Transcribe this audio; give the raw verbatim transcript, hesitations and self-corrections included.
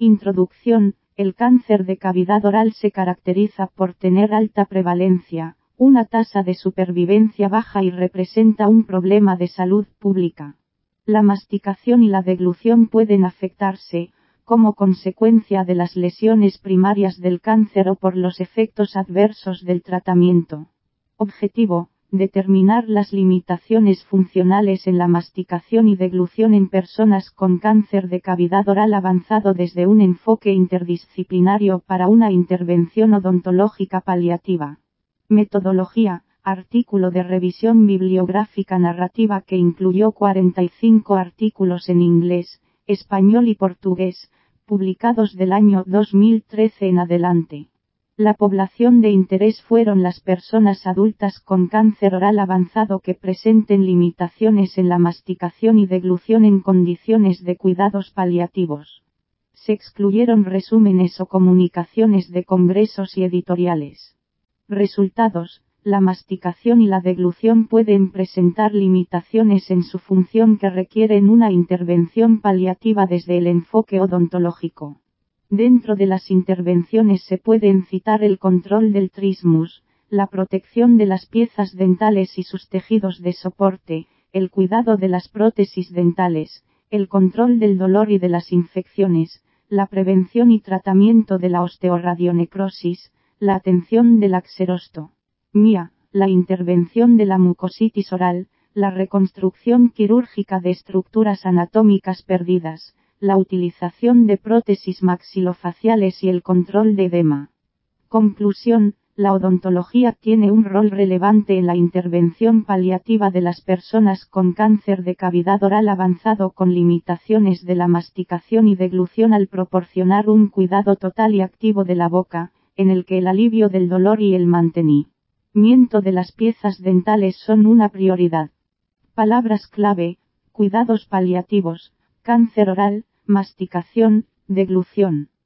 Introducción. El cáncer de cavidad oral se caracteriza por tener alta prevalencia, una tasa de supervivencia baja y representa un problema de salud pública. La masticación y la deglución pueden afectarse, como consecuencia de las lesiones primarias del cáncer o por los efectos adversos del tratamiento. Objetivo: determinar las limitaciones funcionales en la masticación y deglución en personas con cáncer de cavidad oral avanzado desde un enfoque interdisciplinario para una intervención odontológica paliativa. Metodología: artículo de revisión bibliográfica narrativa que incluyó cuarenta y cinco artículos en inglés, español y portugués, publicados del año dos mil trece en adelante. La población de interés fueron las personas adultas con cáncer oral avanzado que presenten limitaciones en la masticación y deglución en condiciones de cuidados paliativos. Se excluyeron resúmenes o comunicaciones de congresos y editoriales. Resultados: la masticación y la deglución pueden presentar limitaciones en su función que requieren una intervención paliativa desde el enfoque odontológico. Dentro de las intervenciones se pueden citar el control del trismus, la protección de las piezas dentales y sus tejidos de soporte, el cuidado de las prótesis dentales, el control del dolor y de las infecciones, la prevención y tratamiento de la osteoradionecrosis, la atención del xerostomía, la intervención de la mucositis oral, la reconstrucción quirúrgica de estructuras anatómicas perdidas, la utilización de prótesis maxilofaciales y el control de edema. Conclusión: la odontología tiene un rol relevante en la intervención paliativa de las personas con cáncer de cavidad oral avanzado con limitaciones de la masticación y deglución al proporcionar un cuidado total y activo de la boca, en el que el alivio del dolor y el mantenimiento de las piezas dentales son una prioridad. Palabras clave: cuidados paliativos, cáncer oral, masticación, deglución.